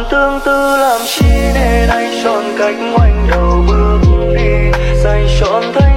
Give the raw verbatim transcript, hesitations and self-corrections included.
tương tư làm chi nên anh chọn cách ngoảnh đầu bước đi dành trọn thanh